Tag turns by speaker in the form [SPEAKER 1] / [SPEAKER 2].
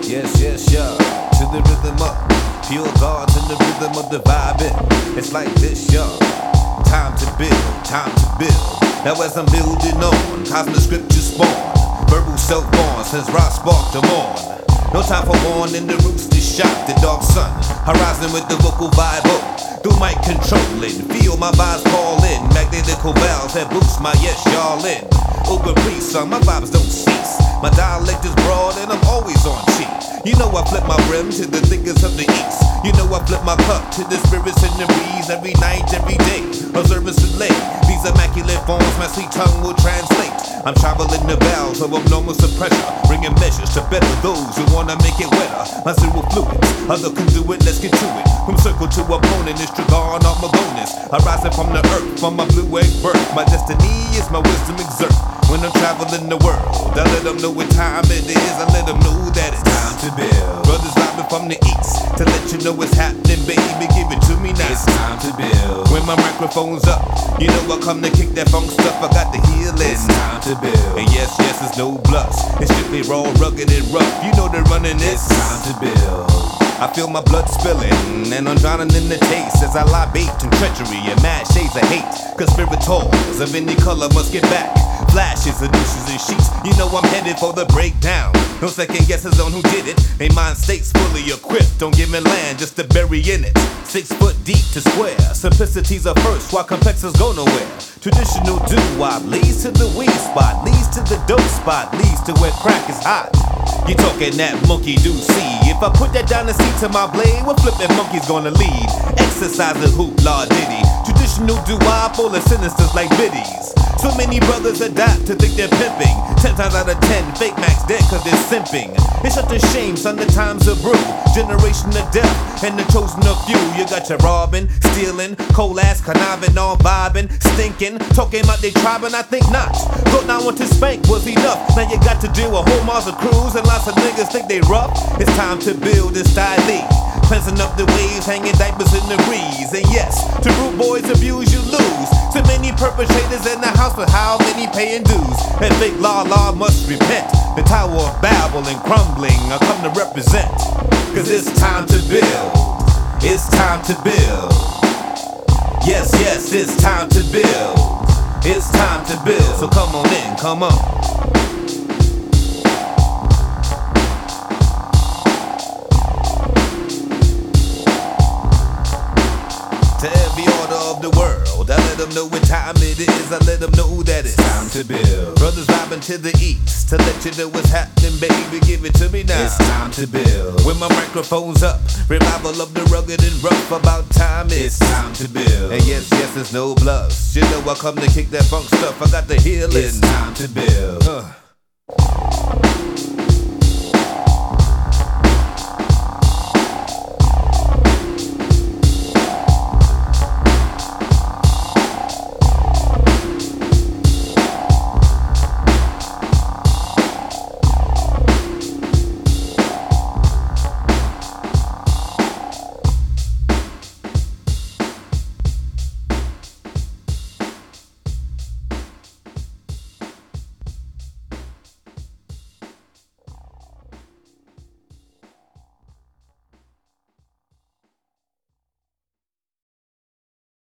[SPEAKER 1] Yes, yes, yeah. To the rhythm of pure God, to the rhythm of the vibing. It's like this, yeah. Time to build, time to build. Now as I'm building on, cosmic scripture spawn. Verbal self-born since rock sparked them on. No time for warning, the roots to shock the dark sun. Horizon with the vocal vibe up. Do mic controlling, feel my vibes calling. Magnetical valves that boost my yes, y'all in. Uber priest song, my vibes don't cease. My dialect is broad and I'm always on cheek. You know I flip my brim to the thinkers of the east. You know I flip my cup to the spirits in the breeze. Every night, every day, observance relay. These immaculate forms my sweet tongue will translate. I'm traveling the valves of abnormal suppression, bringing measures to better those who wanna make it wetter. My zero fluids, other can do it, let's get to it. From circle to opponent, it's Trigon, not my bonus. Arising from the earth, from my blue egg birth. My destiny is my wisdom exert. When I'm traveling the world, I let them know what time it is. I let them know that it's time to build. Brothers vibing from the east to let you know what's happening, baby. Give it to me now. It's time to build. When my microphone's up, you know I come to kick that funk stuff. I got the healing. It's time to build. And yes, yes, it's no bluffs. It's strictly raw, rugged, and rough. You know they're running this. It's time to build. I feel my blood spilling, and I'm drowning in the taste as I lie bait and treachery and mad shades of hate. Conspirators of any color must get back. Flashes of nooses and sheets, you know I'm headed for the breakdown. No second guesses on who did it. They mind states fully equipped. Don't give me land just to bury in it. 6 foot deep to square. Simplicities are first while complexes go nowhere. Traditional doo-wop leads to the weed spot, leads to the dope spot, leads to where crack is hot. You talking that monkey do see. If I put that down the seat to my blade, what flippin' monkey's gonna lead? Exercising hoop, La Diddy. Traditional doo-wop full of sinisters like biddies. So many brothers adapt to think they're pimping. 10 times out of 10, fake Macs dead cause they're simping. It's such a shame, son, the times are brew. Generation of death and the chosen of few. You got your robbing, stealing, cold ass conniving, all vibing, stinking, talking about they tribe and I think not. Thought I want to spank was enough. Now you got to deal with whole Mars of crews and lots of niggas think they rough. It's time to build this style. Cleansing up the waves, hanging diapers in the breeze. And yes, to rude boys abuse, you lose. Too many perpetrators in the house, but how many paying dues? And fake law must repent. The Tower of Babel and crumbling, I come to represent. Cause it's time to build. It's time to build. Yes, yes, it's time to build. It's time to build. So come on in, come on. To every order of the world, I let them know what time it is. I let them know that it's time to build. Brothers vibing to the east to let you know what's happening, baby. Give it to me now. It's time to build. When my microphone's up, revival of the rugged and rough. About time it's time to build. And yes, yes, it's no bluffs. You know I come to kick that funk stuff. I got the healing. It's time to build.